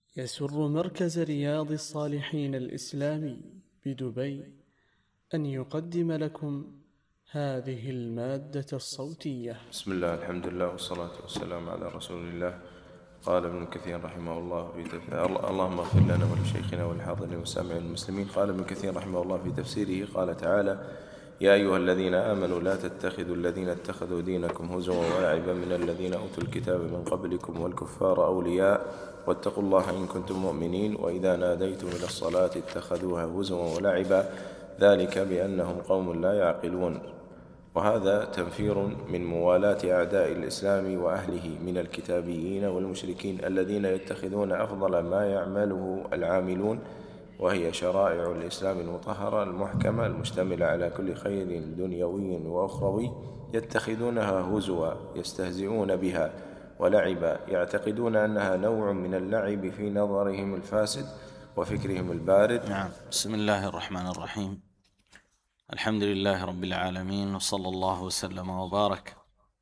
يسر مركز رياض الصالحين الإسلامي بدبي أن يقدم لكم هذه المادة الصوتية. بسم الله، الحمد لله، والصلاة والسلام على رسول الله. قال ابن كثير رحمه الله اللهم اغفر لنا ولشيخنا والحاضرين والسامعين المسلمين. قال ابن كثير رحمه الله في تفسيره، قال تعالى: يا أيها الذين آمنوا لا تتخذوا الذين اتخذوا دينكم هزوا ولعبا من الذين أوتوا الكتاب من قبلكم والكفار أولياء واتقوا الله إن كنتم مؤمنين وإذا ناديتم إلى الصلاة اتخذوها هزوا ولعبا ذلك بأنهم قوم لا يعقلون. وهذا تنفير من موالاة أعداء الإسلام وأهله من الكتابيين والمشركين الذين يتخذون أفضل ما يعمله العاملون، وهي شرائع الإسلام المطهرة المحكمة المشتملة على كل خير دنيوي وأخروي، يتخذونها هزوا يستهزئون بها ولعبا، يعتقدون أنها نوع من اللعب في نظرهم الفاسد وفكرهم البارد. نعم. بسم الله الرحمن الرحيم. الحمد لله رب العالمين، وصلى الله وسلم وبارك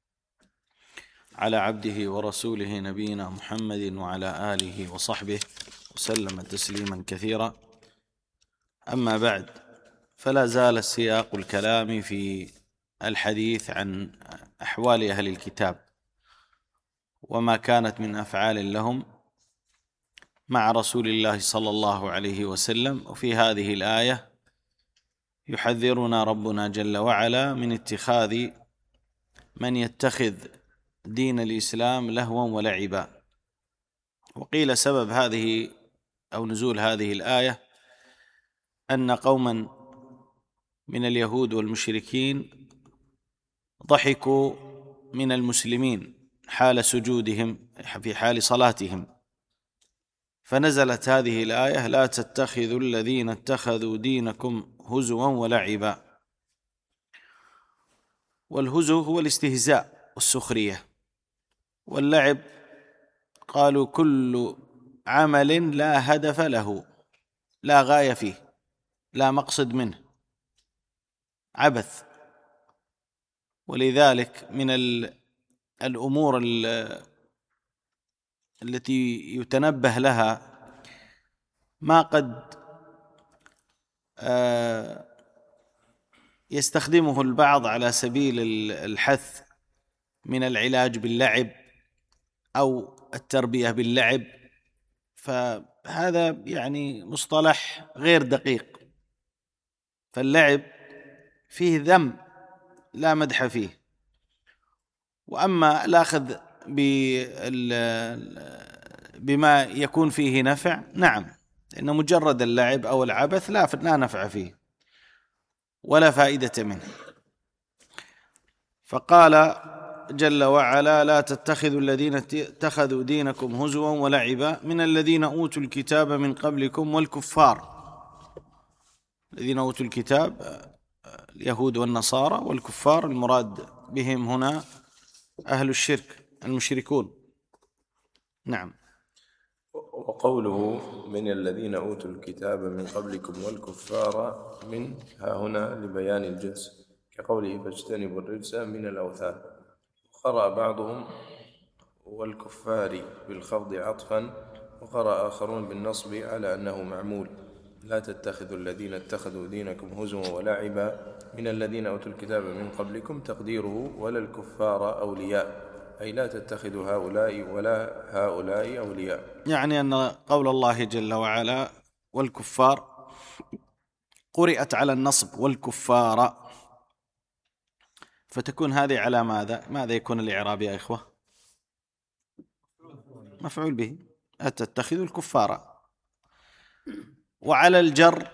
على عبده ورسوله نبينا محمد وعلى آله وصحبه وسلم تسليما كثيرا. أما بعد، فلا زال سياق الكلام في الحديث عن أحوال أهل الكتاب وما كانت من أفعال لهم مع رسول الله صلى الله عليه وسلم. وفي هذه الآية يحذرنا ربنا جل وعلا من اتخاذ من يتخذ دين الإسلام لهوا ولعبا. وقيل سبب هذه أو نزول هذه الآية أن قوما من اليهود والمشركين ضحكوا من المسلمين حال سجودهم في حال صلاتهم، فنزلت هذه الآية: لا تتخذوا الذين اتخذوا دينكم هزوا ولعبا. والهزو هو الاستهزاء والسخرية، واللعب قالوا كل عمل لا هدف له، لا غاية فيه، لا مقصد منه، عبث. ولذلك من الأمور التي يتنبه لها ما قد يستخدمه البعض على سبيل الحث من العلاج باللعب أو التربية باللعب، فهذا يعني مصطلح غير دقيق. فاللعب فيه ذم لا مدح فيه. وأما الأخذ بما يكون فيه نفع، نعم، إن مجرد اللعب أو العبث لا نفع فيه ولا فائدة منه. فقال جل وعلا: لا تتخذوا الذين اتخذوا دينكم هزوا ولعبا من الذين أوتوا الكتاب من قبلكم والكفار. الذين أوتوا الكتاب اليهود والنصارى، والكفار المراد بهم هنا أهل الشرك المشركون. نعم. وقوله من الذين أوتوا الكتاب من قبلكم والكفار من ها هنا لبيان الجنس، كقوله فاجتنبوا الرجس من الأوثان. قرأ بعضهم والكفار بالخفض عطفا، وقرأ آخرون بالنصب على أنه معمول: لا تتخذوا الذين اتخذوا دينكم هزوا ولعبا من الذين أوتوا الكتاب من قبلكم، تقديره ولا الكفار أولياء، أي لا تتخذوا هؤلاء ولا هؤلاء أولياء. يعني أن قول الله جل وعلا والكفار قرئت على النصب والكفار، فتكون هذه على ماذا يكون الإعراب يا إخوة؟ مفعول به، أتتخذوا الكفار. وعلى الجر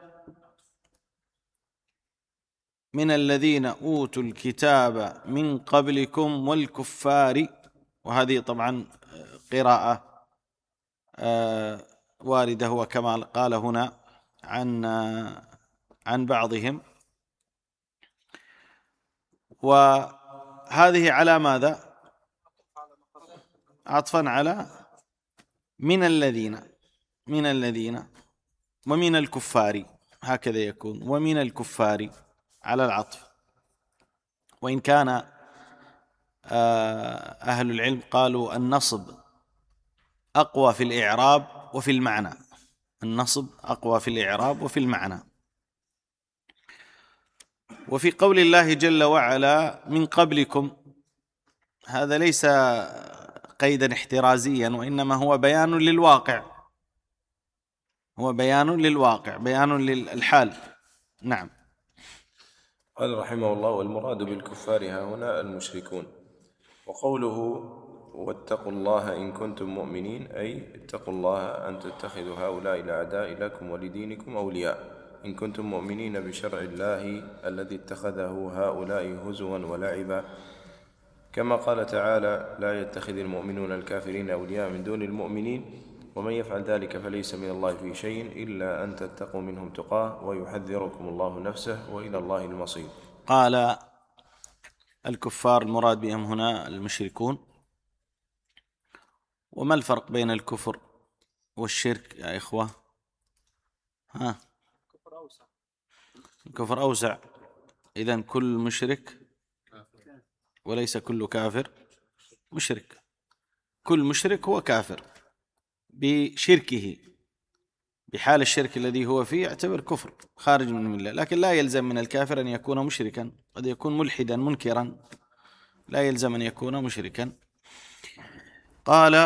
من الذين أوتوا الكتاب من قبلكم والكفار، وهذه طبعا قراءة واردة، وكما قال هنا عن بعضهم. وهذه على ماذا؟ عطفا على من الذين ومن الكفار، هكذا يكون، ومن الكفار على العطف. وإن كان أهل العلم قالوا النصب أقوى في الإعراب وفي المعنى. النصب أقوى في الإعراب وفي المعنى. وفي قول الله جل وعلا من قبلكم، هذا ليس قيدا احترازيا، وإنما هو بيان للواقع، هو بيان للواقع، بيان للحال. نعم. قال رحمه الله: والمراد بالكفار هنا المشركون. وقوله واتقوا الله إن كنتم مؤمنين، أي اتقوا الله أن تتخذوا هؤلاء الأعداء لكم ولدينكم أولياء إن كنتم مؤمنين بشرع الله الذي اتخذه هؤلاء هزوا ولعبا، كما قال تعالى: لا يتخذ المؤمنون الكافرين أولياء من دون المؤمنين ومن يفعل ذلك فليس من الله في شيء إلا أن تتقوا منهم تقاه ويحذركم الله نفسه وإلى الله المصير. قال الكفار المراد بهم هنا المشركون. وما الفرق بين الكفر والشرك يا إخوة؟ الكفر أوسع. إذن كل مشرك وليس كل كافر مشرك. كل مشرك هو كافر بشركه، بحال الشرك الذي هو فيه يعتبر كفر خارج من الملة، لكن لا يلزم من الكافر أن يكون مشركا، قد يكون ملحدا منكرا، لا يلزم أن يكون مشركا. قال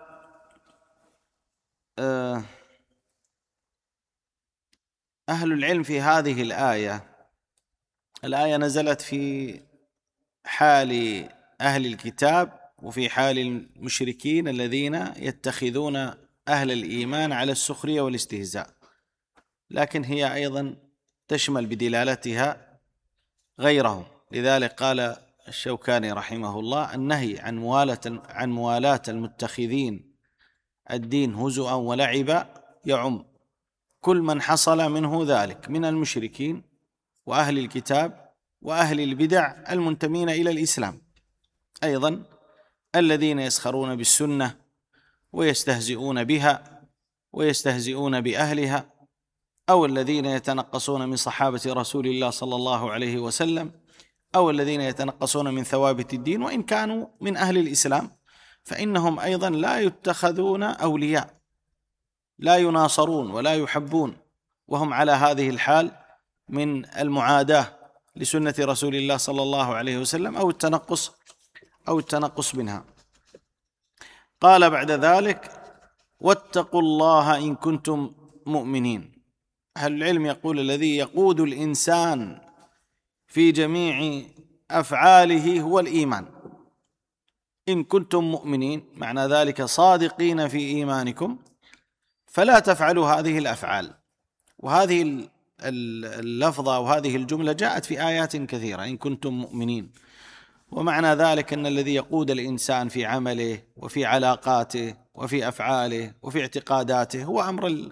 أهل العلم في هذه الآية نزلت في حال أهل الكتاب وفي حال المشركين الذين يتخذون أهل الإيمان على السخرية والاستهزاء، لكن هي أيضا تشمل بدلالتها غيرهم. لذلك قال الشوكاني رحمه الله: النهي عن موالاة المتخذين الدين هزؤا ولعبا يعم كل من حصل منه ذلك من المشركين وأهل الكتاب وأهل البدع المنتمين إلى الإسلام، أيضا الذين يسخرون بالسنة ويستهزئون بها ويستهزئون بأهلها، أو الذين يتنقصون من صحابة رسول الله صلى الله عليه وسلم، أو الذين يتنقصون من ثوابت الدين وإن كانوا من أهل الإسلام، فإنهم أيضا لا يتخذون أولياء، لا يناصرون ولا يحبون، وهم على هذه الحال من المعاداة لسنة رسول الله صلى الله عليه وسلم أو التنقص منها. قال بعد ذلك: واتقوا الله إن كنتم مؤمنين. أهل العلم يقول الذي يقود الإنسان في جميع أفعاله هو الإيمان. إن كنتم مؤمنين معنى ذلك صادقين في إيمانكم فلا تفعلوا هذه الأفعال. وهذه اللفظة وهذه الجملة جاءت في آيات كثيرة: إن كنتم مؤمنين، ومعنى ذلك أن الذي يقود الإنسان في عمله وفي علاقاته وفي أفعاله وفي اعتقاداته هو أمر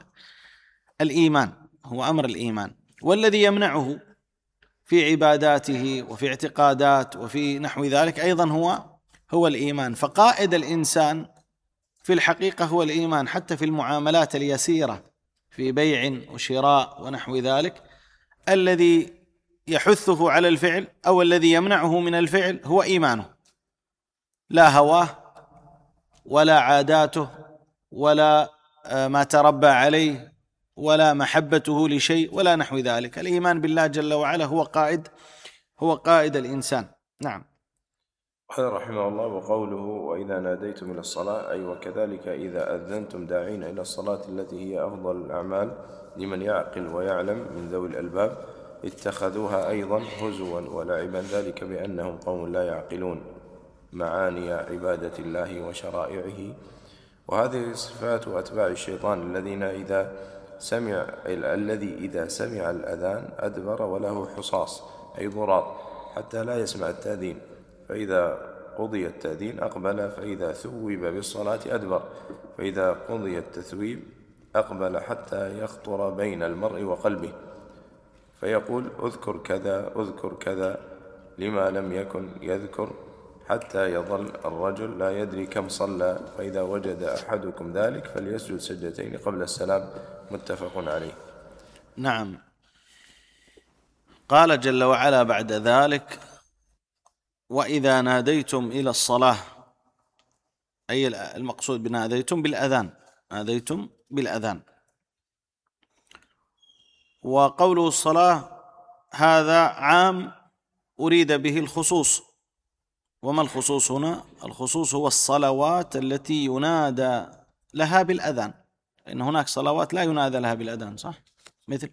الإيمان، والذي يمنعه في عباداته وفي اعتقادات وفي نحو ذلك أيضا هو الإيمان. فقائد الإنسان في الحقيقة هو الإيمان، حتى في المعاملات اليسيرة في بيع وشراء ونحو ذلك، الذي يحثه على الفعل أو الذي يمنعه من الفعل هو إيمانه، لا هواه ولا عاداته ولا ما تربى عليه ولا محبته لشيء ولا نحو ذلك. الإيمان بالله جل وعلا هو قائد الإنسان. نعم. قال رحمه الله: وقوله وإذا ناديتم إلى الصلاة، أي وكذلك إذا أذنتم داعين إلى الصلاة التي هي أفضل الأعمال لمن يعقل ويعلم من ذوي الألباب، اتخذوها أيضا هزوا ولعبا، ذلك بأنهم قوم لا يعقلون معاني عبادة الله وشرائعه. وهذه صفات أتباع الشيطان الذي إذا سمع الأذان أدبر وله حصاص أي ضراط حتى لا يسمع التأذين، فإذا قضي التأذين أقبل، فإذا ثوب بالصلاة أدبر، فإذا قضي التثويب أقبل حتى يخطر بين المرء وقلبه فيقول: أذكر كذا أذكر كذا، لما لم يكن يذكر، حتى يظل الرجل لا يدري كم صلى، فإذا وجد أحدكم ذلك فليسجد سجدتين قبل السلام، متفق عليه. نعم. قال جل وعلا بعد ذلك: وإذا ناديتم إلى الصلاة، أي المقصود بناديتم بالأذان، ناديتم بالأذان. وقوله الصلاة هذا عام أريد به الخصوص. وما الخصوص هنا؟ الخصوص هو الصلوات التي ينادى لها بالأذان، لأن هناك صلوات لا ينادى لها بالأذان، صح؟ مثل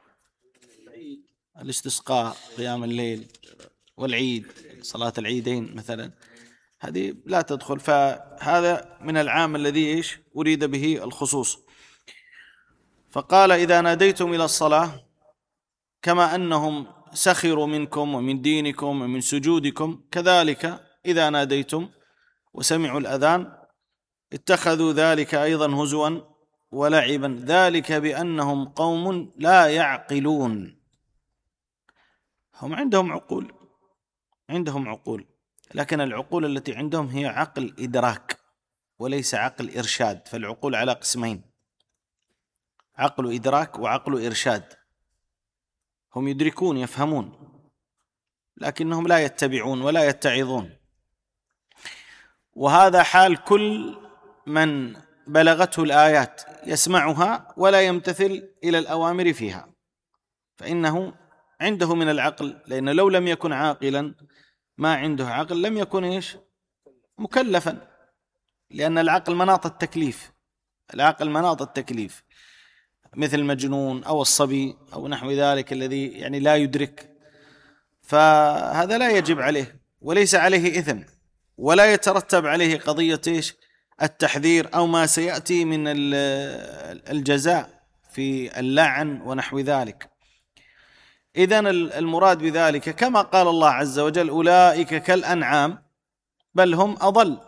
الاستسقاء، قيام الليل، والعيد، صلاة العيدين مثلا، هذه لا تدخل. فهذا من العام الذي أريد به الخصوص. فقال إذا ناديتم إلى الصلاة، كما أنهم سخروا منكم ومن دينكم ومن سجودكم، كذلك إذا ناديتم وسمعوا الأذان اتخذوا ذلك أيضا هزوا ولعبا، ذلك بأنهم قوم لا يعقلون. هم عندهم عقول، لكن العقول التي عندهم هي عقل إدراك وليس عقل إرشاد. فالعقول على قسمين: عقل إدراك وعقل إرشاد. هم يدركون يفهمون، لكنهم لا يتبعون ولا يتعظون. وهذا حال كل من بلغته الآيات، يسمعها ولا يمتثل إلى الأوامر فيها، فإنه عنده من العقل، لأنه لو لم يكن عاقلا، ما عنده عقل، لم يكن مكلفا، لأن العقل مناط التكليف. العقل مناط التكليف، مثل المجنون أو الصبي أو نحو ذلك الذي لا يدرك، فهذا لا يجب عليه وليس عليه إثم، ولا يترتب عليه قضية التحذير أو ما سيأتي من الجزاء في اللعن ونحو ذلك. إذن المراد بذلك كما قال الله عز وجل: أولئك كالأنعام بل هم أضل،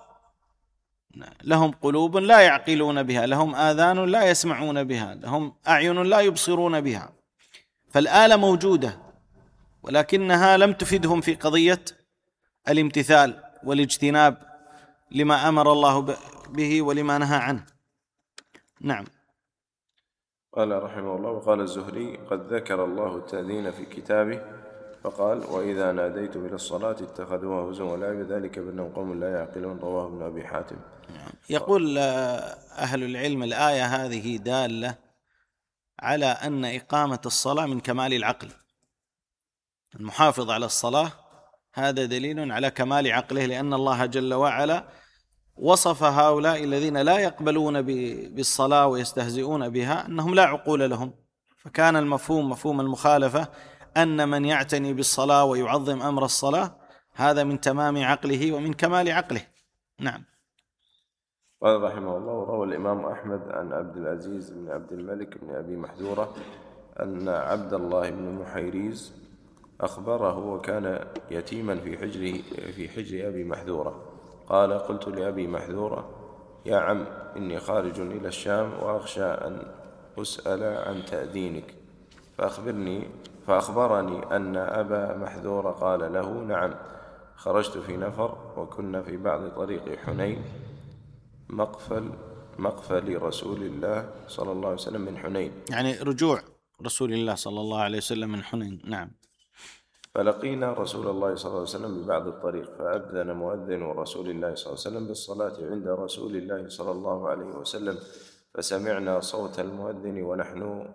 لهم قلوب لا يعقلون بها، لهم آذان لا يسمعون بها، لهم أعين لا يبصرون بها. فالآلة موجودة، ولكنها لم تفدهم في قضية الامتثال والاجتناب لما أمر الله به ولما نهى عنه. نعم. قال رحمه الله: وقال الزهري: قد ذكر الله التأذين في كتابه فقال: وإذا ناديتم إلى الصلاة اتخذوها هزوا ولعبا، ذلك بأنهم قوم لا يعقلون. رواه ابن أبي حاتم. يقول أهل العلم: الآية هذه دالة على أن إقامة الصلاة من كمال العقل. المحافظ على الصلاة هذا دليل على كمال عقله، لأن الله جل وعلا وصف هؤلاء الذين لا يقبلون بالصلاة ويستهزئون بها أنهم لا عقول لهم. فكان المفهوم مفهوم المخالفة، أن من يعتني بالصلاة ويعظم أمر الصلاة هذا من تمام عقله ومن كمال عقله. نعم. قال رحمه الله: وروى الإمام أحمد عن عبد العزيز بن عبد الملك بن أبي محذورة أن عبد الله بن محيريز أخبره وكان يتيما في حجر أبي محذورة. قال: قلت لأبي محذورة: يا عم، إني خارج إلى الشام وأخشى أن أسأل عن تأذينك، فأخبرني أن أبا محذورة قال له: نعم، خرجت في نفر وكنا في بعض طريق حنين، مقفل رسول الله صلى الله عليه وسلم من حنين، يعني رجوع رسول الله صلى الله عليه وسلم من حنين. نعم. فلقينا رسول الله صلى الله عليه وسلم ببعض الطريق، فأذن مؤذن رسول الله صلى الله عليه وسلم بالصلاة عند رسول الله صلى الله عليه وسلم، فسمعنا صوت المؤذن ونحن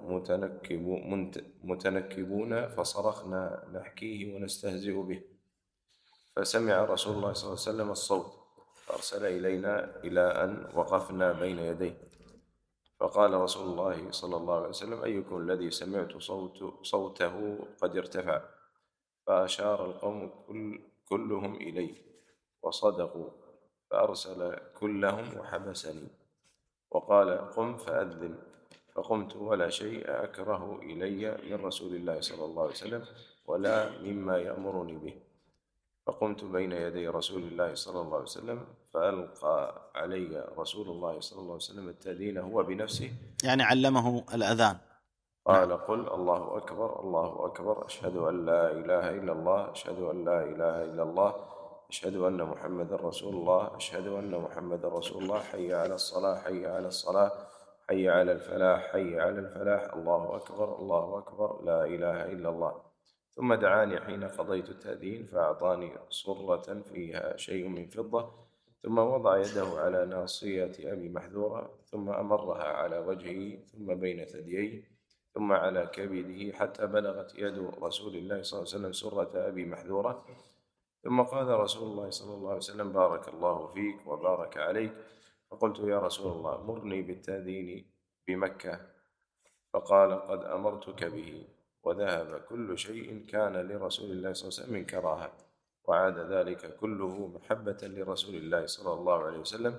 متنكبون، فصرخنا نحكيه ونستهزئ به، فسمع رسول الله صلى الله عليه وسلم الصوت، فأرسل إلينا إلى أن وقفنا بين يديه، فقال رسول الله صلى الله عليه وسلم: أيكم الذي سمعت صوته قد ارتفع؟ فأشار القوم كلهم إليه وصدقوا، فأرسل كلهم وحبسني وقال: قم فأذن. فقمت، ولا شيء أكره إلي من رسول الله صلى الله عليه وسلم ولا مما يأمرني به. فقمت بين يدي رسول الله صلى الله عليه وسلم، فألقى علي رسول الله صلى الله عليه وسلم التأذين هو بنفسه، يعني علمه الأذان. قال: قل الله أكبر، الله أكبر، أشهد أن لا إله إلا الله، أشهد أن لا إله إلا الله، أشهد أن محمد رسول الله، أشهد أن محمد رسول الله، حي على الصلاة، حي على الصلاة، حي على الفلاح، حي على الفلاح، الله أكبر، الله أكبر، لا إله إلا الله. ثم دعاني حين قضيت التأذين، فأعطاني صرة فيها شيء من فضة، ثم وضع يده على ناصية أبي محذورة ثم أمرها على وجهه ثم بين ثدييه ثم على كبده حتى بلغت يد رسول الله صلى الله عليه وسلم سرة أبي محذورة، ثم قال رسول الله صلى الله عليه وسلم: بارك الله فيك وبارك عليك. فقلت: يا رسول الله مرني بالتأذين بمكة. فقال: قد أمرتك به. وذهب كل شيء كان لرسول الله صلى الله عليه وسلم من كراهة، وعاد ذلك كله محبة لرسول الله صلى الله عليه وسلم.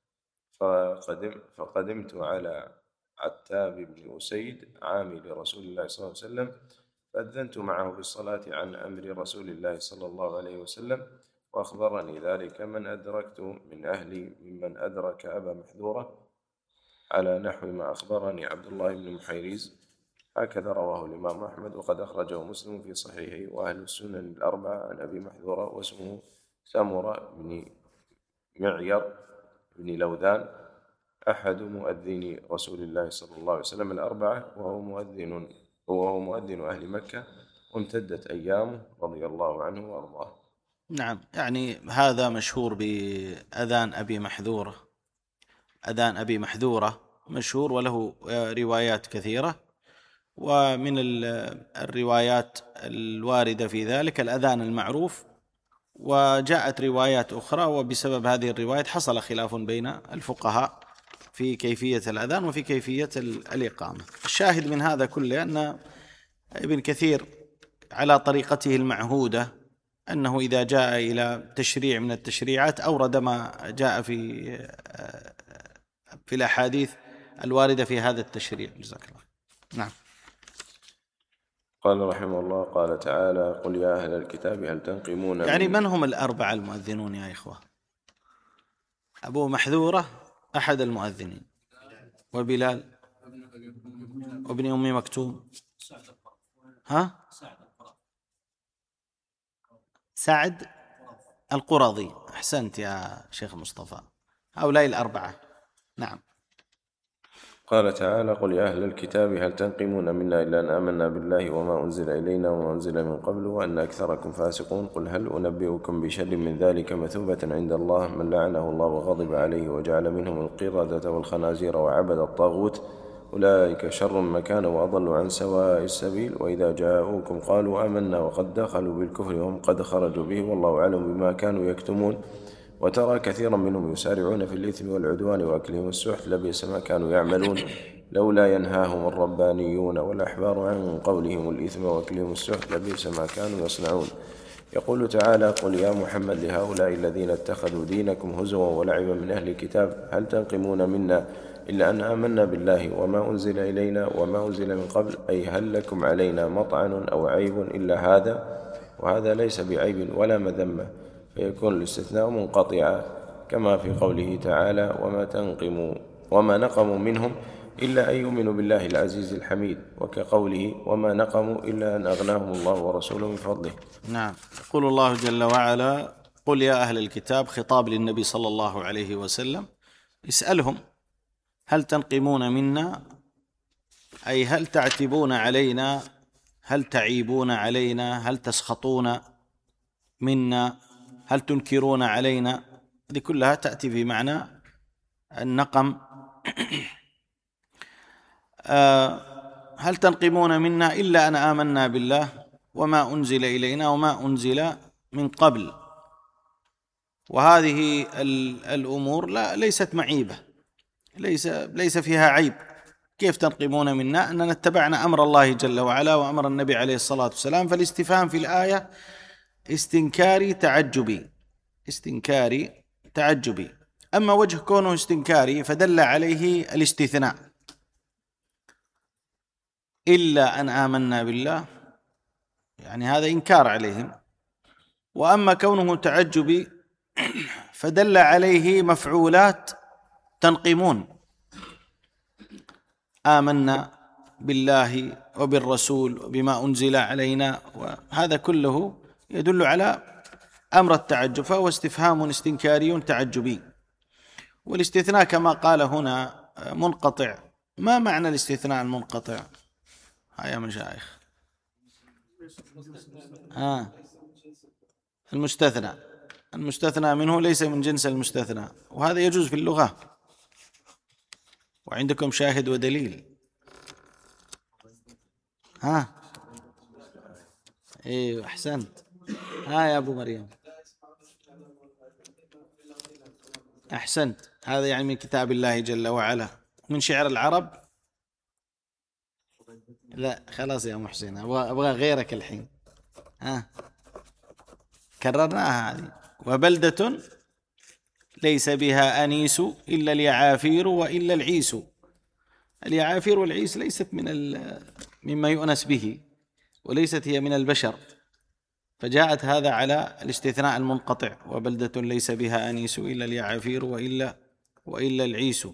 فقدمت على عتاب بن أسيد عامل رسول الله صلى الله عليه وسلم، فأذنت معه بالصلاة عن أمر رسول الله صلى الله عليه وسلم، وأخبرني ذلك من أدركت من أهلي ممن أدرك أبا محذورة على نحو ما أخبرني عبد الله بن محيريز. هكذا رواه الإمام أحمد، وقد أخرجه مسلم في صحيحه وأهل السنن الأربعة عن أبي محذورة، واسمه سمرة بن معير بن لوذان، أحد مؤذني رسول الله صلى الله عليه وسلم الأربعة، وهو مؤذن أهل مكة، وامتدت أيامه رضي الله عنه وأرضاه. نعم، يعني هذا مشهور بأذان أبي محذورة. أذان أبي محذورة مشهور وله روايات كثيرة، ومن الروايات الواردة في ذلك الأذان المعروف، وجاءت روايات أخرى، وبسبب هذه الروايات حصل خلاف بين الفقهاء في كيفية الأذان وفي كيفية الإقامة. الشاهد من هذا كله أن ابن كثير على طريقته المعهودة، أنه إذا جاء إلى تشريع من التشريعات أورد ما جاء في الأحاديث الواردة في هذا التشريع. جزاك الله. نعم. قال رحمه الله: قال تعالى: قل يا أهل الكتاب هل تنقمون يعني من هم الأربعة المؤذنون يا إخوة؟ أبو محذورة أحد المؤذنين، وبلال، وابن أم مكتوم، سعد القرظي. أحسنت يا شيخ مصطفى، هؤلاء الأربعة. نعم. قال تعالى: قل يا أهل الكتاب هل تنقمون منا إلا أن آمنا بالله وما أنزل إلينا وما أنزل من قبل وأن أكثركم فاسقون. قل هل أنبئكم بشر من ذلك مثوبة عند الله من لعنه الله وغضب عليه وجعل منهم القردة والخنازير وعبد الطاغوت أولئك شر مكانا وأضل عن سواء السبيل. وإذا جاءوكم قالوا آمنا وقد دخلوا بالكفر وهم قد خرجوا به والله أعلم بما كانوا يكتمون. وترى كثيرا منهم يسارعون في الإثم والعدوان وأكلهم السحت لبئس ما كانوا يعملون لولا ينهاهم الربانيون والأحبار عن قولهم الإثم وأكلهم السحت لبئس ما كانوا يصنعون. يقول تعالى: قل يا محمد لهؤلاء الذين اتخذوا دينكم هزوا ولعبا من أهل الكتاب هل تنقمون منا إلا أن آمنا بالله وما أنزل إلينا وما أنزل من قبل، أي هل لكم علينا مطعن أو عيب إلا هذا؟ وهذا ليس بعيب ولا مذمة، فيكون الاستثناء منقطعا، كما في قوله تعالى: وما نقموا منهم إلا أن يؤمنوا بالله العزيز الحميد، وكقوله: وما نقموا إلا أن أغناهم الله ورسوله من فضله. نعم. يقول الله جل وعلا: قل يا أهل الكتاب، خطاب للنبي صلى الله عليه وسلم، اسألهم هل تنقمون منا، أي هل تعتبون علينا، هل تعيبون علينا، هل تسخطون منا، هل تنكرون علينا. هذه كلها تأتي في معنى النقم. هل تنقمون منا إلا أن آمنا بالله وما أنزل إلينا وما أنزل من قبل. وهذه الأمور ليست معيبة، ليس فيها عيب. كيف تنقمون منا؟ أننا اتبعنا أمر الله جل وعلا وأمر النبي عليه الصلاة والسلام. فالاستفهام في الآية استنكاري تعجبي. أما وجه كونه استنكاري فدل عليه الاستثناء، إلا أن آمنا بالله، يعني هذا إنكار عليهم. وأما كونه تعجبي فدل عليه مفعولات تنقمون. آمنا بالله وبالرسول وبما أنزل علينا، وهذا كله يدل على أمر التعجب، فهو استفهام استنكاري تعجبي. والاستثناء كما قال هنا منقطع. ما معنى الاستثناء المنقطع؟ يا مشايخ. المستثنى المستثنى منه ليس من جنس المستثنى، وهذا يجوز في اللغة. وعندكم شاهد ودليل. ايوه أحسنت. يا أبو مريم أحسنت. هذا يعني من كتاب الله جل وعلا، من شعر العرب. لا خلاص يا محسن، أبغى غيرك الحين. كررناها هذه. وبلدة ليس بها أنيس إلا اليعافير وإلا العيس. اليعافير والعيس ليست مما يؤنس به، وليست هي من البشر، فجاءت هذا على الاستثناء المنقطع. وبلدة ليس بها أنيس إلا اليعافير وإلا العيس.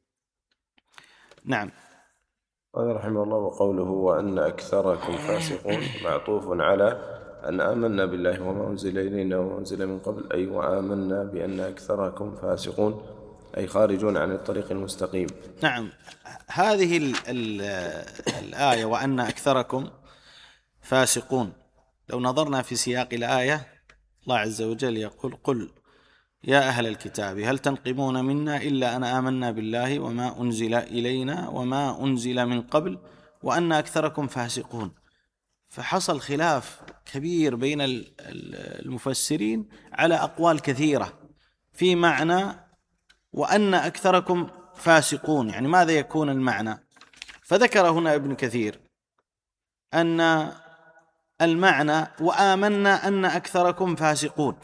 نعم. قال رحمه الله: وقوله وأن أكثركم فاسقون معطوف على أن آمنا بالله وما أنزل إلينا وما أنزل من قبل، أي وآمنا بأن أكثركم فاسقون، أي خارجون عن الطريق المستقيم. نعم. هذه الآية وأن أكثركم فاسقون، لو نظرنا في سياق الآية، الله عز وجل يقول: قل يا أهل الكتاب هل تنقمون منا إلا أن آمنا بالله وما أنزل إلينا وما أنزل من قبل وأن أكثركم فاسقون. فحصل خلاف كبير بين المفسرين على أقوال كثيرة في معنى وأن أكثركم فاسقون، يعني ماذا يكون المعنى؟ فذكر هنا ابن كثير أن المعنى وآمنا أن أكثركم فاسقون،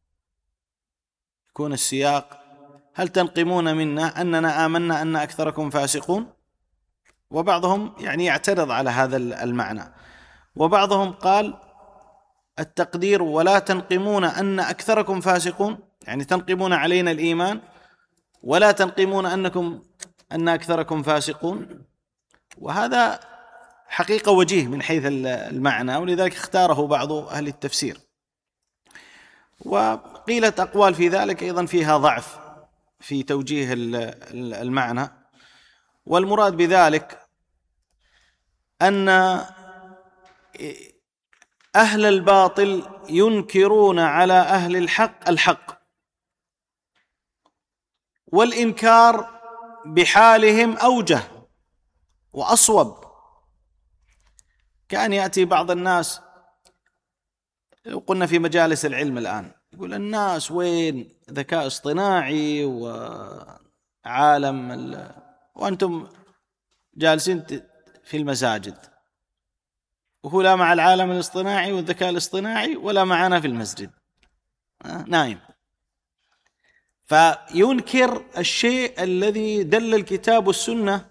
يكون السياق هل تنقمون منا أننا آمنا أن أكثركم فاسقون. وبعضهم يعني يعترض على هذا المعنى، وبعضهم قال التقدير ولا تنقمون أن أكثركم فاسقون، يعني تنقمون علينا الإيمان ولا تنقمون أن أكثركم فاسقون. وهذا حقيقة وجيه من حيث المعنى، ولذلك اختاره بعض أهل التفسير. وقيلت أقوال في ذلك أيضا فيها ضعف في توجيه المعنى، والمراد بذلك أن أهل الباطل ينكرون على أهل الحق، والإنكار بحالهم أوجه وأصوب. كان يأتي بعض الناس، قلنا في مجالس العلم الآن، يقول الناس وين ذكاء اصطناعي وعالم وأنتم جالسين في المساجد، وهو لا مع العالم الاصطناعي والذكاء الاصطناعي ولا معنا في المسجد، نايم. فينكر الشيء الذي دل الكتاب والسنة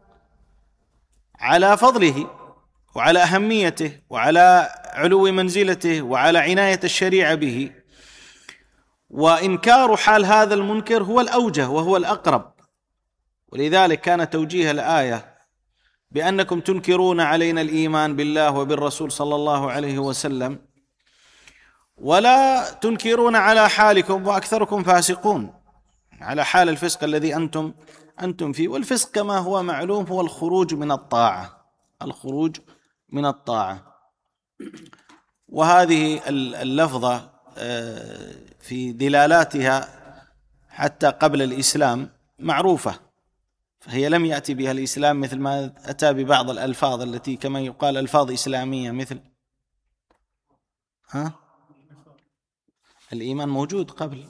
على فضله وعلى أهميته وعلى علو منزلته وعلى عناية الشريعة به، وإنكار حال هذا المنكر هو الأوجه وهو الأقرب. ولذلك كان توجيه الآية بأنكم تنكرون علينا الإيمان بالله وبالرسول صلى الله عليه وسلم ولا تنكرون على حالكم وأكثركم فاسقون، على حال الفسق الذي أنتم فيه. والفسق كما هو معلوم هو الخروج من الطاعة، الخروج من الطاعة. وهذه اللفظة في دلالاتها حتى قبل الإسلام معروفة، فهي لم يأتي بها الإسلام، مثل ما أتى ببعض الألفاظ التي كما يقال ألفاظ إسلامية، مثل الإيمان موجود قبل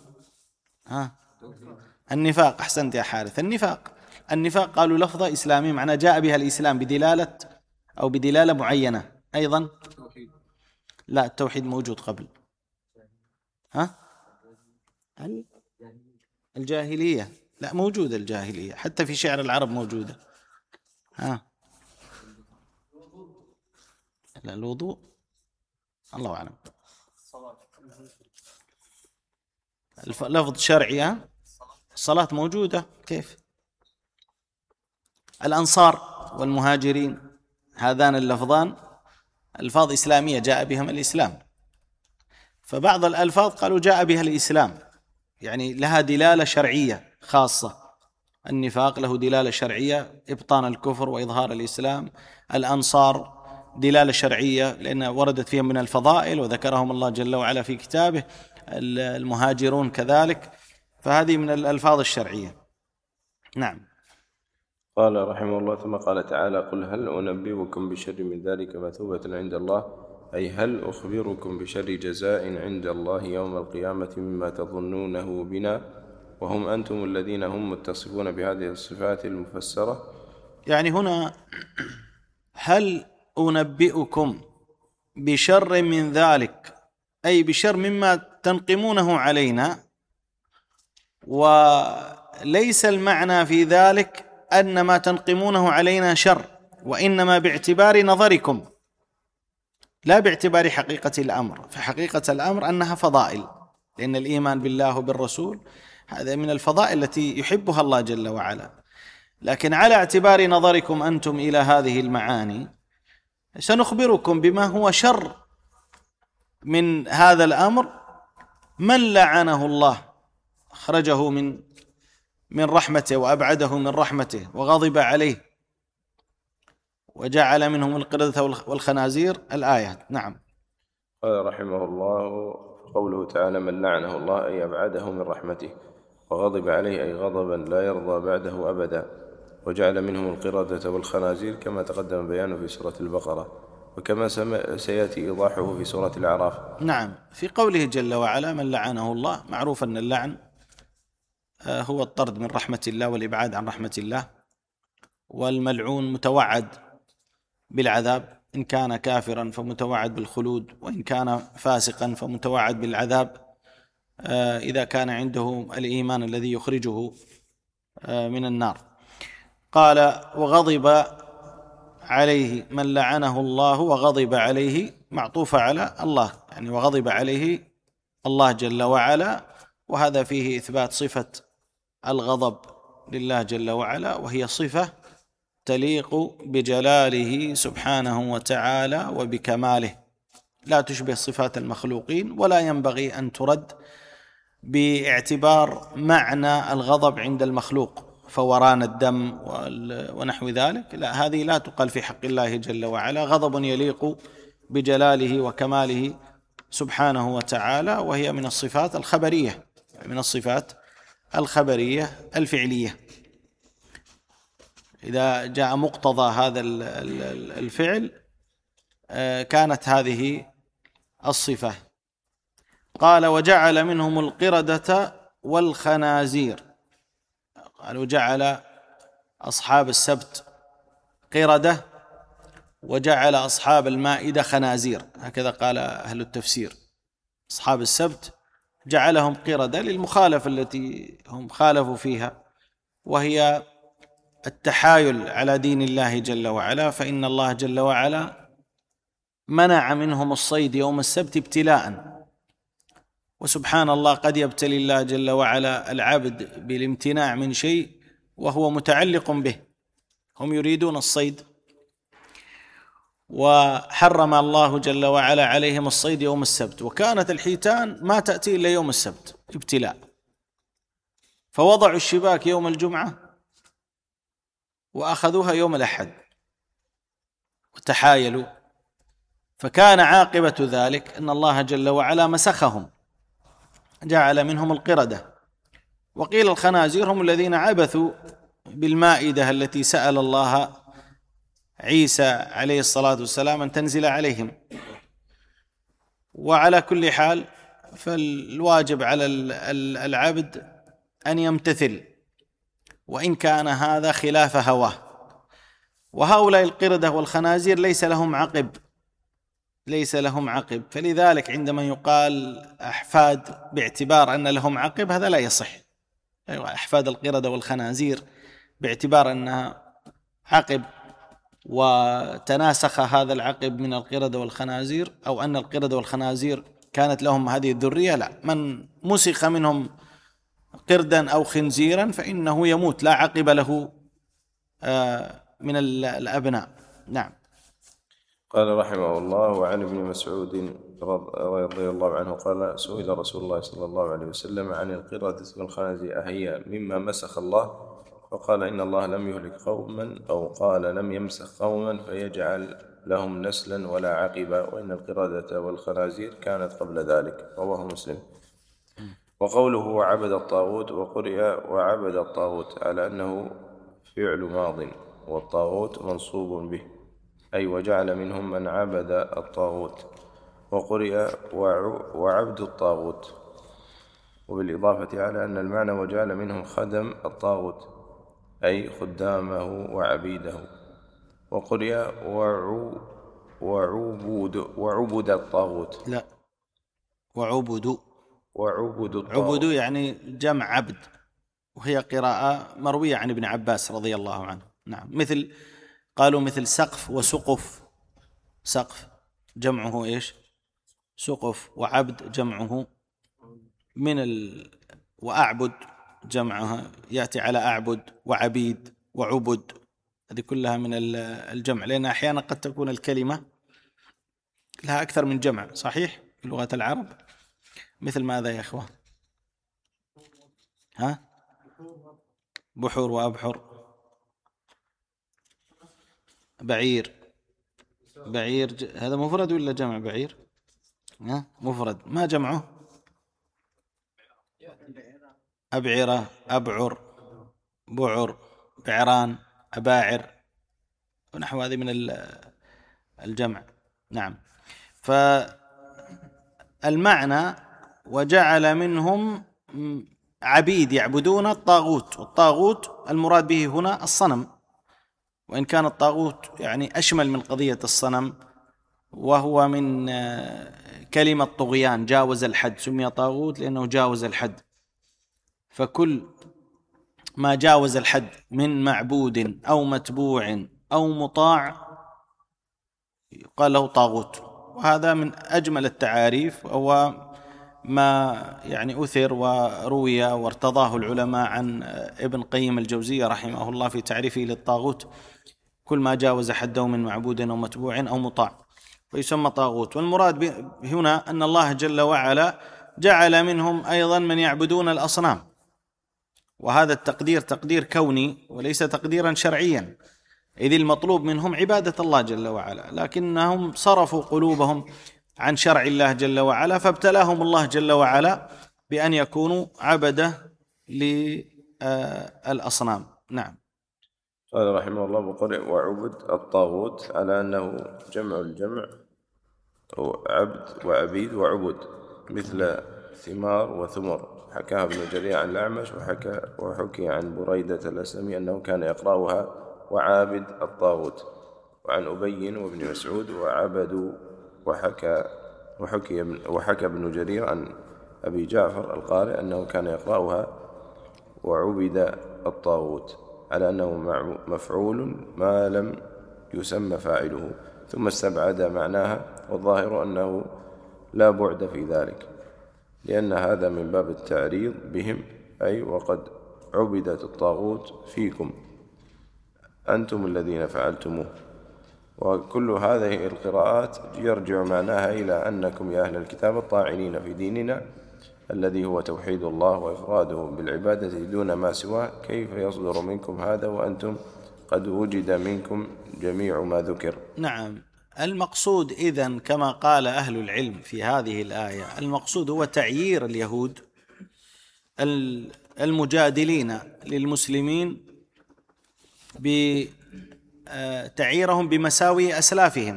النفاق. أحسنت يا حارث. النفاق قالوا لفظة إسلامية، معنى جاء بها الإسلام بدلالة أو بدلالة معينة. أيضا لا، التوحيد موجود قبل. الجاهلية لا، موجودة الجاهلية، حتى في شعر العرب موجودة. لا، الوضوء الله أعلم. لفظ شرعي. الصلاة موجودة. كيف؟ الأنصار والمهاجرين، هذان اللفظان ألفاظ إسلامية جاء بهم الإسلام. فبعض الألفاظ قالوا جاء بها الإسلام، يعني لها دلالة شرعية خاصة. النفاق له دلالة شرعية، إبطان الكفر وإظهار الإسلام. الأنصار دلالة شرعية لأن وردت فيهم من الفضائل وذكرهم الله جل وعلا في كتابه. المهاجرون كذلك، فهذه من الألفاظ الشرعية. نعم. قال رحمه الله ثم قال تعالى: قل هل أنبئكم بشر من ذلك مثوبة عند الله، أي هل أخبركم بشر جزاء عند الله يوم القيامة مما تظنونه بنا، وهم أنتم الذين هم متصفون بهذه الصفات المفسرة. يعني هنا هل أنبئكم بشر من ذلك، أي بشر مما تنقمونه علينا، وليس المعنى في ذلك أن ما تنقمونه علينا شر، وإنما باعتبار نظركم لا باعتبار حقيقة الأمر. فحقيقة الأمر أنها فضائل، لأن الإيمان بالله وبالرسول هذا من الفضائل التي يحبها الله جل وعلا، لكن على اعتبار نظركم أنتم إلى هذه المعاني سنخبركم بما هو شر من هذا الأمر. من لعنه الله، أخرجه من رحمته وأبعده من رحمته وغضب عليه وجعل منهم القردة والخنازير، الآيات. نعم. قال رحمه الله: قوله تعالى: من لعنه الله أي أبعده من رحمته، وغضب عليه أي غضبا لا يرضى بعده أبدا، وجعل منهم القردة والخنازير كما تقدم بيانه في سورة البقرة، وكما سيأتي إيضاحه في سورة الأعراف. نعم. في قوله جل وعلا من لعنه الله، معروف أن اللعن هو الطرد من رحمة الله والإبعاد عن رحمة الله، والملعون متوعد بالعذاب، إن كان كافرا فمتوعد بالخلود، وإن كان فاسقا فمتوعد بالعذاب إذا كان عنده الإيمان الذي يخرجه من النار. قال وغضب عليه، من لعنه الله وغضب عليه معطوف على الله، يعني وغضب عليه الله جل وعلا، وهذا فيه إثبات صفة الغضب لله جل وعلا، وهي صفة تليق بجلاله سبحانه وتعالى وبكماله، لا تشبه صفات المخلوقين، ولا ينبغي أن ترد باعتبار معنى الغضب عند المخلوق، فوران الدم ونحو ذلك، لا، هذه لا تقال في حق الله جل وعلا. غضب يليق بجلاله وكماله سبحانه وتعالى، وهي من الصفات الخبرية، من الصفات الخبرية الفعلية. إذا جاء مقتضى هذا الفعل كانت هذه الصفة. قال وجعل منهم القردة والخنازير، قالوا جعل أصحاب السبت قردة وجعل أصحاب المائدة خنازير، هكذا قال أهل التفسير. أصحاب السبت جعلهم قردة للمخالفة التي هم خالفوا فيها، وهي التحايل على دين الله جل وعلا، فإن الله جل وعلا منع منهم الصيد يوم السبت ابتلاء، وسبحان الله قد يبتلي الله جل وعلا العبد بالامتناع من شيء وهو متعلق به. هم يريدون الصيد وحرم الله جل وعلا عليهم الصيد يوم السبت، وكانت الحيتان ما تأتي إلا يوم السبت ابتلاء، فوضعوا الشباك يوم الجمعة وأخذوها يوم الأحد وتحايلوا، فكان عاقبة ذلك أن الله جل وعلا مسخهم، جعل منهم القردة. وقيل الخنازير هم الذين عبثوا بالمائدة التي سأل الله عيسى عليه الصلاة والسلام أن تنزل عليهم. وعلى كل حال فالواجب على العبد أن يمتثل، وإن كان هذا خلاف هواه. وهؤلاء القردة والخنازير ليس لهم عقب، ليس لهم عقب، فلذلك عندما يقال أحفاد باعتبار أن لهم عقب هذا لا يصح. أحفاد القردة والخنازير باعتبار أنها عقب وتناسخ هذا العقب من القردة والخنازير، أو أن القردة والخنازير كانت لهم هذه الذرية، لا، من مسخ منهم قردا أو خنزيرا فإنه يموت، لا عقب له من الأبناء. نعم. قال رحمه الله: وعن ابن مسعود رضي الله عنه قال: سئل رسول الله صلى الله عليه وسلم عن القردة والخنازير أهي مما مسخ الله؟ فقال: إن الله لم يهلك قوما، أو قال لم يمسخ قوما فيجعل لهم نسلا ولا عقبا، وإن القردة والخنازير كانت قبل ذلك. رواه مسلم. وقوله وعبد الطاغوت وقرئ وعبد الطاغوت على أنه فعل ماض، والطاغوت منصوب به، أي وجعل منهم من عبد الطاغوت، وقرئ وعبد الطاغوت، وبالإضافة على أن المعنى وجعل منهم خدم الطاغوت، أي خدامه وعبيده، وقرئ وعبد الطاغوت. لا، وعبدوا. الطاغوت. عبدوا يعني جمع عبد، وهي قراءة مروية عن ابن عباس رضي الله عنه. نعم، قالوا مثل سقف وسقف. سقف جمعه إيش؟ سقف. وعبد جمعه وأعبد جمعها يأتي على أعبد وعبيد وعبد، هذه كلها من الجمع، لأن أحيانا قد تكون الكلمة لها أكثر من جمع. صحيح في لغة العرب. مثل ماذا يا إخوة؟ بحور وأبحر. بعير هذا مفرد ولا جمع بعير؟ مفرد. ما جمعه؟ أبعرة، أبعر، بعر، بعران، أباعر، ونحو هذه من الجمع. نعم. فالمعنى وجعل منهم عبيد يعبدون الطاغوت، والطاغوت المراد به هنا الصنم، وإن كان الطاغوت يعني أشمل من قضية الصنم، وهو من كلمة طغيان، جاوز الحد، سمي طاغوت لأنه جاوز الحد. فكل ما جاوز الحد من معبود أو متبوع أو مطاع يقال له طاغوت، وهذا من أجمل التعاريف، وهو ما يعني أثر وروي وارتضاه العلماء عن ابن قيم الجوزية رحمه الله في تعريفه للطاغوت: كل ما جاوز حده من معبود أو متبوع أو مطاع ويسمى طاغوت. والمراد هنا أن الله جل وعلا جعل منهم أيضا من يعبدون الأصنام، وهذا التقدير تقدير كوني وليس تقديرا شرعيا، إذ المطلوب منهم عبادة الله جل وعلا، لكنهم صرفوا قلوبهم عن شرع الله جل وعلا، فابتلاهم الله جل وعلا بأن يكونوا عبدة للأصنام. نعم. قال رحمه الله وقرئ وعبد الطاغوت على أنه جمع الجمع، عبد وعبيد وعبد، مثل ثمار وثمر. حكاها ابن جرير عن الأعمش، وحكي عن بريدة الأسلمي أنه كان يقرأها وعابد الطاغوت، وعن أبي وابن مسعود وعبدوا. وحكى ابن جرير عن أبي جعفر القارئ أنه كان يقرأها وعبد الطاغوت، على أنه مفعول ما لم يسمى فاعله، ثم استبعد معناها، والظاهر أنه لا بعد في ذلك، لأن هذا من باب التعريض بهم، أي وقد عبدت الطاغوت فيكم أنتم الذين فعلتموه. وكل هذه القراءات يرجع معناها إلى أنكم يا أهل الكتاب الطاعنين في ديننا الذي هو توحيد الله وإفراده بالعبادة دون ما سواه، كيف يصدر منكم هذا وأنتم قد وجد منكم جميع ما ذكر. نعم. المقصود إذن كما قال أهل العلم في هذه الآية، المقصود هو تعيير اليهود المجادلين للمسلمين بتعييرهم بمساوي أسلافهم،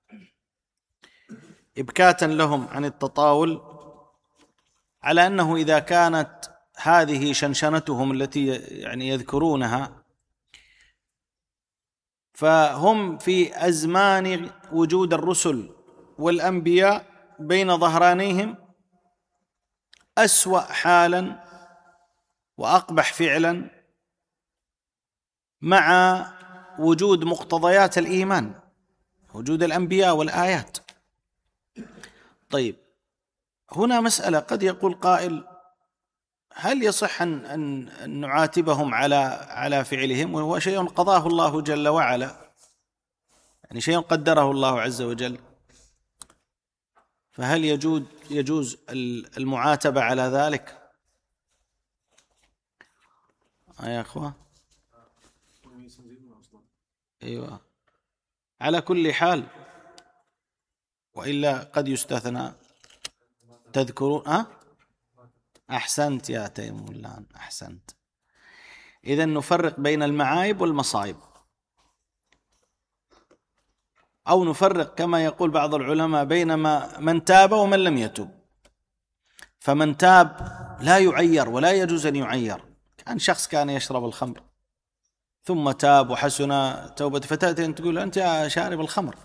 إبكاتا لهم عن التطاول، على أنه إذا كانت هذه شنشنتهم التي يعني يذكرونها، فهم في أزمان وجود الرسل والأنبياء بين ظهرانيهم أسوأ حالا وأقبح فعلا، مع وجود مقتضيات الإيمان، وجود الأنبياء والآيات. طيب، هنا مسألة، قد يقول قائل: هل يصح أن نعاتبهم على فعلهم وهو شيء قضاه الله جل وعلا، يعني شيء قدره الله عز وجل؟ فهل يجوز المعاتبة على ذلك؟ يا أخوة، أيوة، على كل حال، وإلا قد يستثنى. تذكرون أحسنت يا تيم الآن، أحسنت. إذن نفرق بين المعايب والمصائب، أو نفرق كما يقول بعض العلماء بين من تاب ومن لم يتب. فمن تاب لا يعير ولا يجوز أن يعير. كان شخص كان يشرب الخمر ثم تاب وحسن توبة، فتاة تقول أنت يا شارب الخمر،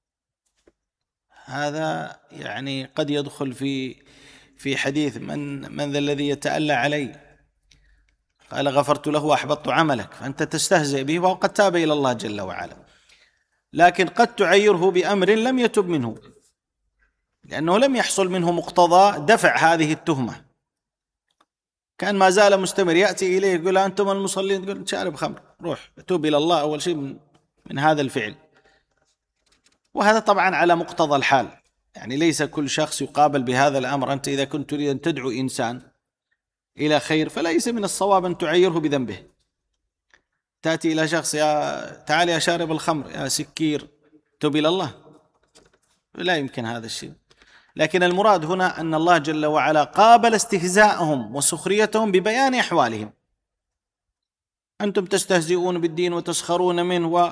هذا يعني قد يدخل في حديث من ذا الذي يتألى علي، قال غفرت له وأحبطت عملك، فأنت تستهزئ به وهو قد تاب إلى الله جل وعلا. لكن قد تعيره بأمر لم يتب منه، لأنه لم يحصل منه مقتضى دفع هذه التهمة، كان ما زال مستمر. يأتي إليه يقول أنتم المصلين، تقول شارب خمر، روح توب إلى الله أول شيء من هذا الفعل. وهذا طبعا على مقتضى الحال، يعني ليس كل شخص يقابل بهذا الأمر. أنت إذا كنت تريد أن تدعو إنسان إلى خير فليس من الصواب أن تعيره بذنبه. تأتي إلى شخص تعال يا شارب الخمر، يا سكير، توب إلى الله، لا يمكن هذا الشيء. لكن المراد هنا أن الله جل وعلا قابل استهزاءهم وسخريتهم ببيان أحوالهم. أنتم تستهزئون بالدين وتسخرون منه،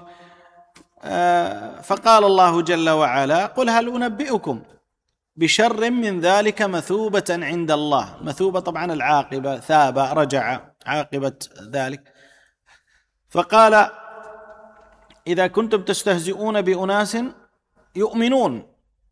فقال الله جل وعلا قل هل أنبئكم بشر من ذلك مثوبة عند الله. مثوبة طبعا العاقبة، ثاب رجع، عاقبة ذلك. فقال إذا كنتم تستهزئون بأناس يؤمنون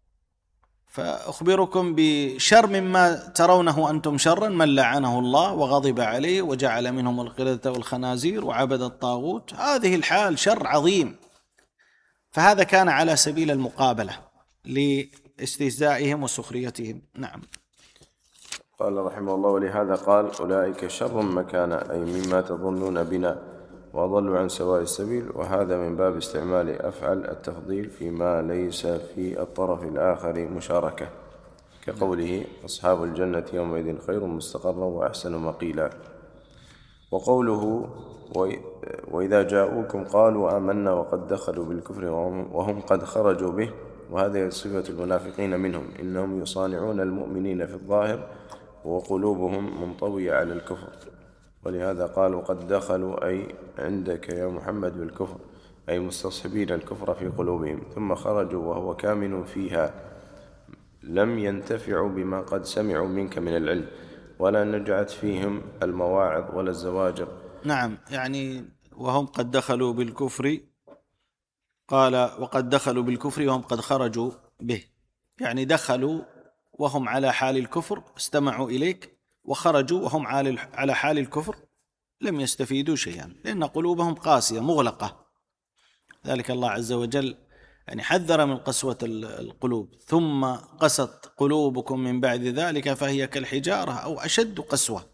فأخبركم بشر مما ترونه أنتم شرا، من لعنه الله وغضب عليه وجعل منهم القردة والخنازير وعبد الطاغوت. هذه الحال شر عظيم. فهذا كان على سبيل المقابلة لاستهزائهم وسخريتهم. نعم. قال رحمه الله ولهذا قال أولئك شر مكانا، أي مما تظنون بنا، وأضلوا عن سواء السبيل. وهذا من باب استعمال أفعل التفضيل فيما ليس في الطرف الآخر مشاركة، كقوله أصحاب الجنة يومئذ خير مستقرا وأحسن مقيلا. وقوله وإذا جاءوكم قالوا آمنا وقد دخلوا بالكفر وهم قد خرجوا به، وهذه صفة المنافقين منهم، إنهم يصانعون المؤمنين في الظاهر وقلوبهم منطوية على الكفر. ولهذا قالوا قد دخلوا أي عندك يا محمد بالكفر، أي مستصحبين الكفر في قلوبهم، ثم خرجوا وهو كامن فيها، لم ينتفعوا بما قد سمعوا منك من العلم، ولا نجعت فيهم المواعظ ولا الزواجر. نعم، يعني وهم قد دخلوا بالكفر، قال وقد دخلوا بالكفر وهم قد خرجوا به، يعني دخلوا وهم على حال الكفر استمعوا إليك، وخرجوا وهم على حال الكفر لم يستفيدوا شيئا، لأن قلوبهم قاسية مغلقة. ذلك الله عز وجل يعني حذر من قسوة القلوب، ثم قست قلوبكم من بعد ذلك فهي كالحجارة أو أشد قسوة.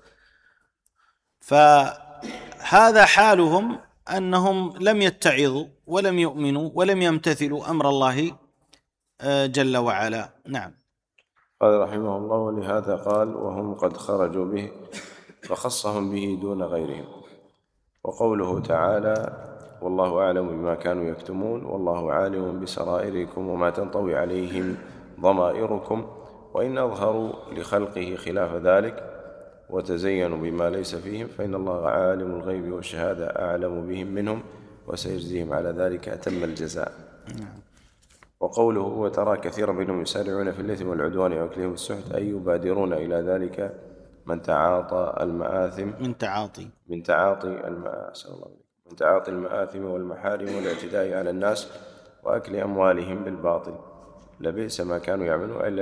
فهذا حالهم أنهم لم يتعظوا ولم يؤمنوا ولم يمتثلوا أمر الله جل وعلا. نعم. قال رحمه الله ولهذا قال وهم قد خرجوا به، فخصهم به دون غيرهم. وقوله تعالى والله أعلم بما كانوا يكتمون، والله عالم بسرائركم وما تنطوي عليهم ضمائركم، وإن أظهروا لخلقه خلاف ذلك وتزينوا بما ليس فيهم فإن الله عالم الغيب والشهادة أعلم بهم منهم وسيجزيهم على ذلك أتم الجزاء. وقوله وترى كثيرا منهم يسارعون في الإثم والعدوان وأكلهم السحت، أي يبادرون إلى ذلك من تعاطى المآثم من تعاطي المآثم والمحارم والاعتداء على الناس وأكل أموالهم بالباطل. لبئس ما كانوا يعملون، أي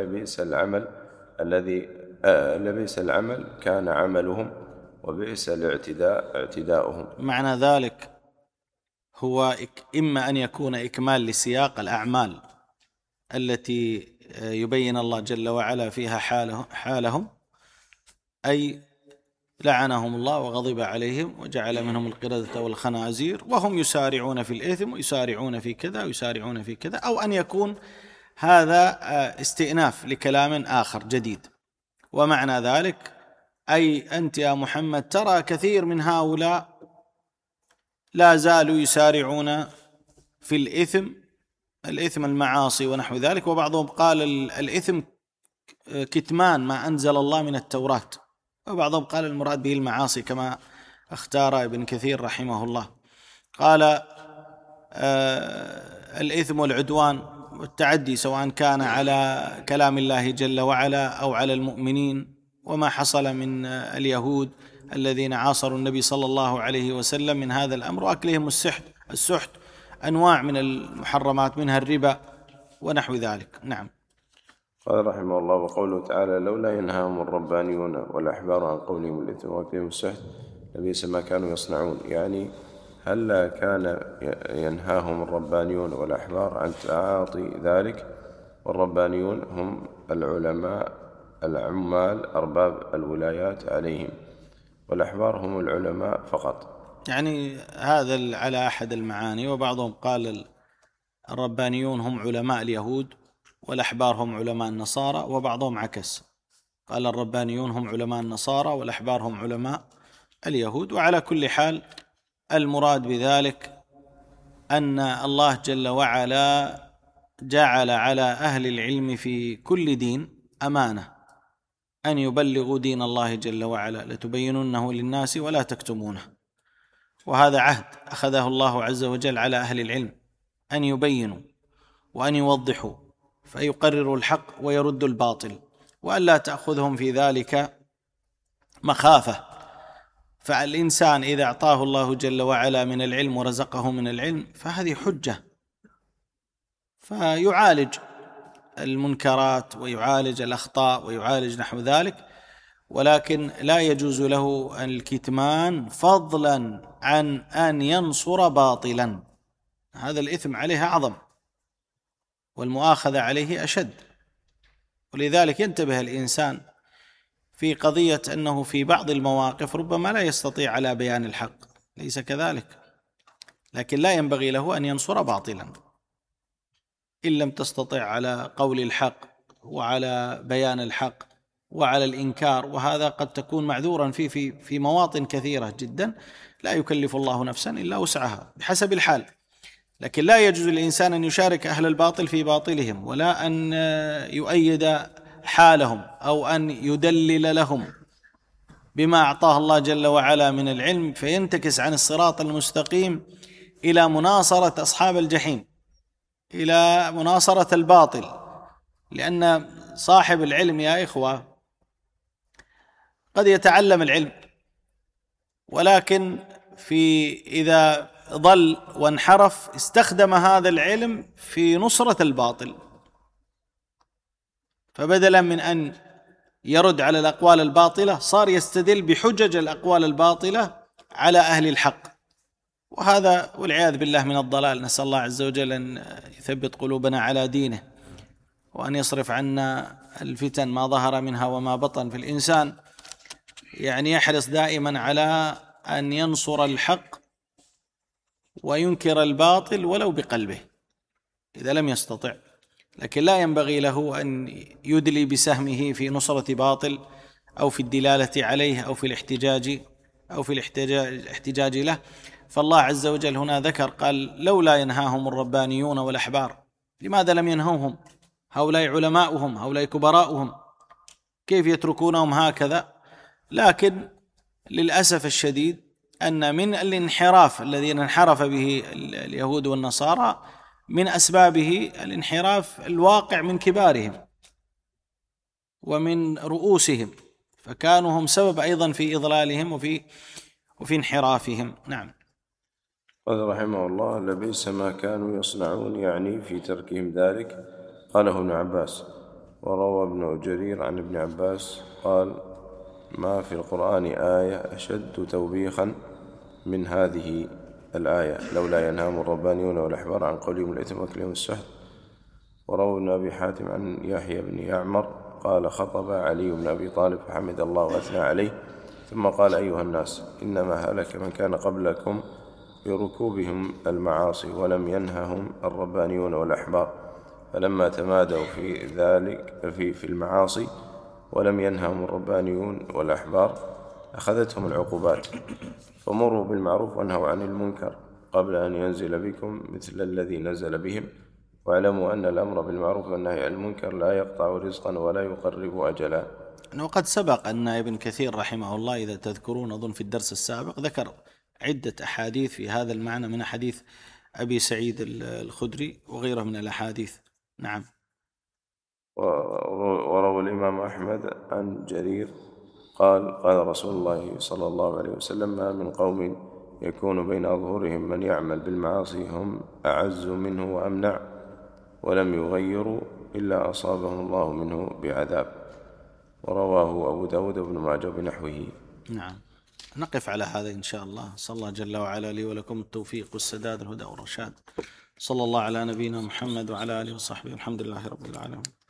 لبئس العمل كان عملهم، وبئس الاعتداء اعتداؤهم. معنى ذلك هو إما أن يكون إكمال لسياق الأعمال التي يبين الله جل وعلا فيها حالهم، أي لعنهم الله وغضب عليهم وجعل منهم القردة والخنازير وهم يسارعون في الإثم ويسارعون في كذا ويسارعون في كذا، أو أن يكون هذا استئناف لكلام آخر جديد. ومعنى ذلك أي أنت يا محمد ترى كثير من هؤلاء لا زالوا يسارعون في الإثم المعاصي ونحو ذلك. وبعضهم قال الإثم كتمان ما أنزل الله من التوراة، وبعضهم قال المراد به المعاصي كما اختار ابن كثير رحمه الله. قال الإثم والعدوان والتعدي سواء كان على كلام الله جل وعلا أو على المؤمنين، وما حصل من اليهود الذين عاصروا النبي صلى الله عليه وسلم من هذا الأمر، وأكلهم السحت، أنواع من المحرمات منها الربا ونحو ذلك. نعم. قال رحمه الله: وقوله تعالى: لولا ينهاهم الربانيون والأحبار عن قولهم الإثم وأكلهم السحت لبئس ما كانوا يصنعون. يعني هل كان ينهاهم الربانيون والأحبار عن تعاطي ذلك؟ والربانيون هم العلماء العمال أرباب الولايات عليهم، والأحبار هم العلماء فقط. يعني هذا على أحد المعاني. وبعضهم قال الربانيون هم علماء اليهود والأحبار هم علماء النصارى، وبعضهم عكس، قال الربانيون هم علماء النصارى والأحبار هم علماء اليهود. وعلى كل حال المراد بذلك أن الله جل وعلا جعل على أهل العلم في كل دين أمانة أن يبلغوا دين الله جل وعلا، لتبيننه للناس ولا تكتمونه. وهذا عهد أخذه الله عز وجل على أهل العلم أن يبينوا وأن يوضحوا، فيقرروا الحق ويردوا الباطل، وأن لا تأخذهم في ذلك مخافة. فالإنسان إذا أعطاه الله جل وعلا من العلم ورزقه من العلم فهذه حجة، فيعالج المنكرات ويعالج الأخطاء ويعالج نحو ذلك، ولكن لا يجوز له الكتمان فضلا عن أن ينصر باطلا. هذا الإثم عليه أعظم والمؤاخذة عليه أشد. ولذلك ينتبه الإنسان في قضية أنه في بعض المواقف ربما لا يستطيع على بيان الحق، ليس كذلك، لكن لا ينبغي له أن ينصر باطلا إن لم تستطيع على قول الحق وعلى بيان الحق وعلى الإنكار. وهذا قد تكون معذورا في مواطن كثيرة جدا، لا يكلف الله نفسا إلا وسعها بحسب الحال. لكن لا يجوز للإنسان أن يشارك أهل الباطل في باطلهم، ولا أن يؤيد حالهم أو أن يدلل لهم بما أعطاه الله جل وعلا من العلم، فينتكس عن الصراط المستقيم إلى مناصرة أصحاب الجحيم، إلى مناصرة الباطل. لأن صاحب العلم يا إخوة قد يتعلم العلم، ولكن إذا ضل وانحرف استخدم هذا العلم في نصرة الباطل، فبدلا من أن يرد على الأقوال الباطلة صار يستدل بحجج الأقوال الباطلة على أهل الحق، وهذا والعياذ بالله من الضلال. نسأل الله عز وجل أن يثبت قلوبنا على دينه، وأن يصرف عنا الفتن ما ظهر منها وما بطن. في الإنسان يعني يحرص دائما على أن ينصر الحق وينكر الباطل ولو بقلبه إذا لم يستطع، لكن لا ينبغي له أن يدلي بسهمه في نصرة باطل أو في الدلالة عليه أو في الاحتجاج له. فالله عز وجل هنا ذكر قال: لولا ينهاهم الربانيون والأحبار. لماذا لم ينهوهم؟ هؤلاء علماؤهم، هؤلاء كبراؤهم، كيف يتركونهم هكذا؟ لكن للأسف الشديد أن من الانحراف الذين انحرف به اليهود والنصارى من أسبابه الانحراف الواقع من كبارهم ومن رؤوسهم، فكانوا هم سبب أيضا في إضلالهم وفي انحرافهم. نعم. قال رحمه الله: لبئس ما كانوا يصنعون، يعني في تركهم ذلك. قاله ابن عباس. وروى ابن جرير عن ابن عباس قال: ما في القرآن آية أشد توبيخا من هذه الآية: لولا ينهاهم الربانيون والأحبار عن قولهم الإثم وأكلهم السحت. وروى ابن أبي حاتم عن يحيى بن يعمر قال: خطب علي بن أبي طالب فحمد الله وأثنى عليه، ثم قال: أيها الناس، إنما هلك من كان قبلكم بركوبهم المعاصي ولم ينههم الربانيون والأحبار، فلما تمادوا في ذلك في المعاصي ولم ينههم الربانيون والأحبار أخذتهم العقوبات، فمروا بالمعروف وانهوا عن المنكر قبل أن ينزل بكم مثل الذي نزل بهم، واعلموا أن الأمر بالمعروف والنهي عن المنكر لا يقطع رزقا ولا يقرب أجلا. وقد سبق أن ابن كثير رحمه الله إذا تذكرون أظن في الدرس السابق ذكر عدة أحاديث في هذا المعنى من حديث أبي سعيد الخدري وغيره من الأحاديث. نعم. وروى الإمام أحمد عن جرير قال قال رسول الله صلى الله عليه وسلم: ما من قوم يكون بين أظهرهم من يعمل بالمعاصي هم أعز منه وأمنع ولم يغيروا إلا أصابهم الله منه بعذاب. ورواه أبو داود وابن ماجه بنحوه. نعم. نقف على هذا إن شاء الله. صلى الله جل وعلا لي ولكم التوفيق والسداد الهدى والرشاد. صلى الله على نبينا محمد وعلى آله وصحبه. الحمد لله رب العالمين.